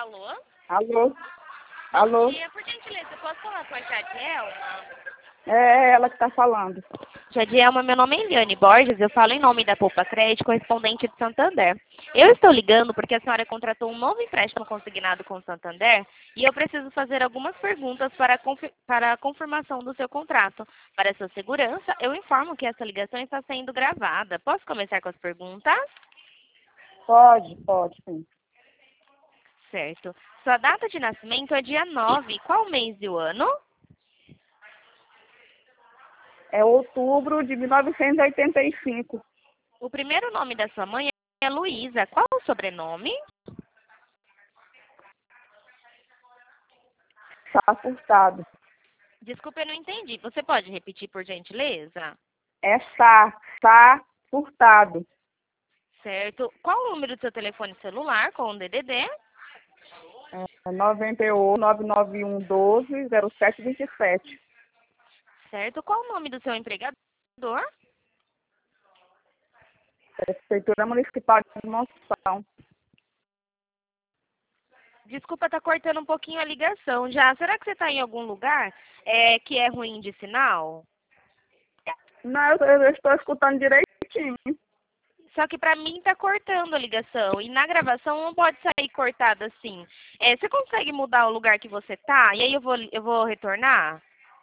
Alô? Alô? Bom Alô? dia, por gentileza, eu posso falar com a Jadielma? É ela que está falando. Jadielma, meu nome é Eliane Borges, eu falo em nome da Poupa Crédito, correspondente de Santander. Eu estou ligando porque a senhora contratou um novo empréstimo consignado com o Santander e eu preciso fazer algumas perguntas para a confirmação do seu contrato. Para sua segurança, eu informo que essa ligação está sendo gravada. Posso começar com as perguntas? Pode, sim. Certo. Sua data de nascimento é dia 9. Qual mês e o ano? É outubro de 1985. O primeiro nome da sua mãe é Luísa. Qual o sobrenome? Está furtado. Desculpa, eu não entendi. Você pode repetir, por gentileza? É Sá furtado. Certo. Qual o número do seu telefone celular com o DDD? É 98 991 12 0727. Certo. Qual o nome do seu empregador? Prefeitura Municipal de Monção. Desculpa, tá cortando um pouquinho a ligação já. Será que você está em algum lugar que é ruim de sinal? Não, eu estou escutando direitinho. Só que para mim tá cortando a ligação. E na gravação não pode sair cortado assim. Você consegue mudar o lugar que você tá? E aí eu vou retornar?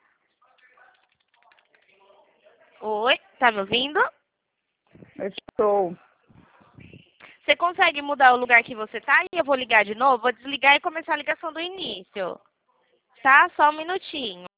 Oi, tá me ouvindo? Eu estou. Você consegue mudar o lugar que você tá? E eu vou ligar de novo? Vou desligar e começar a ligação do início. Tá? Só um minutinho.